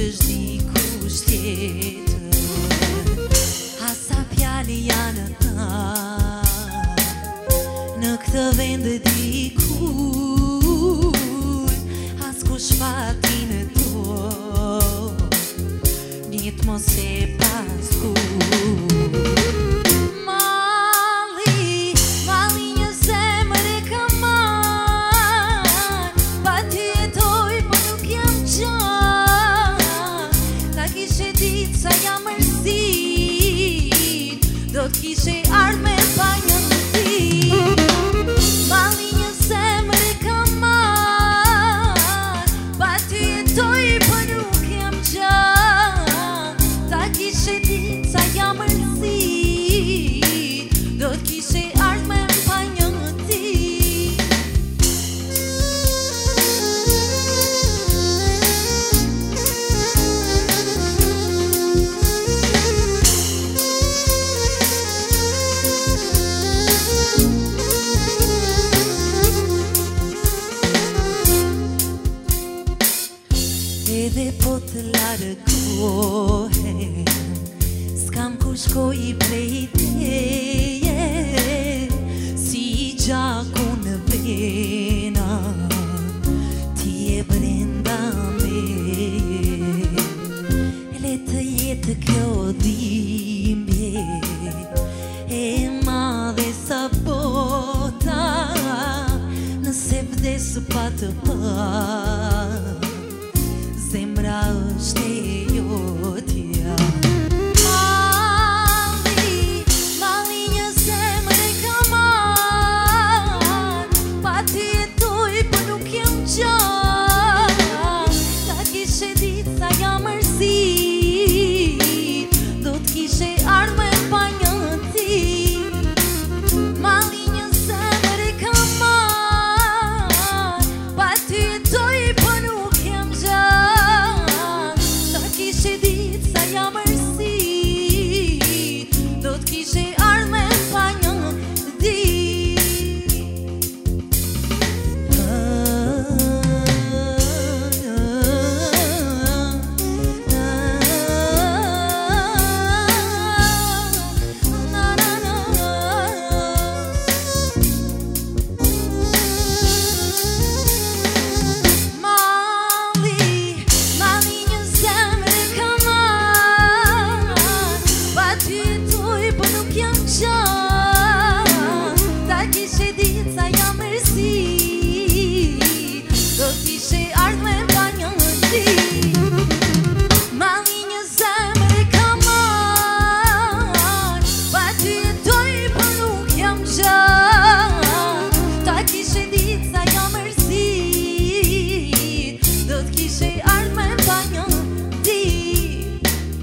është dikush tjetër. Asa fjali janë ta në këtë vend dikur, as kush fati në to njët mos e paskur. Mali një zemër e ka marr, pa ty jetoj po nuk jam gjan. Ta kishe dit sa jam mërzit, do t'kishe ardh me pa një mërzit. Mali një zemër e ka marr, pa ty jetoj po nuk jam gjan. Ta kishe dit sa jam mërzit, do t'kishe ardh me pa një mërzit. Edhe po të largohem, s'kam ku shkoj i prej teje, si gjaku në vena, ti e brenda me. Le të jetë kjo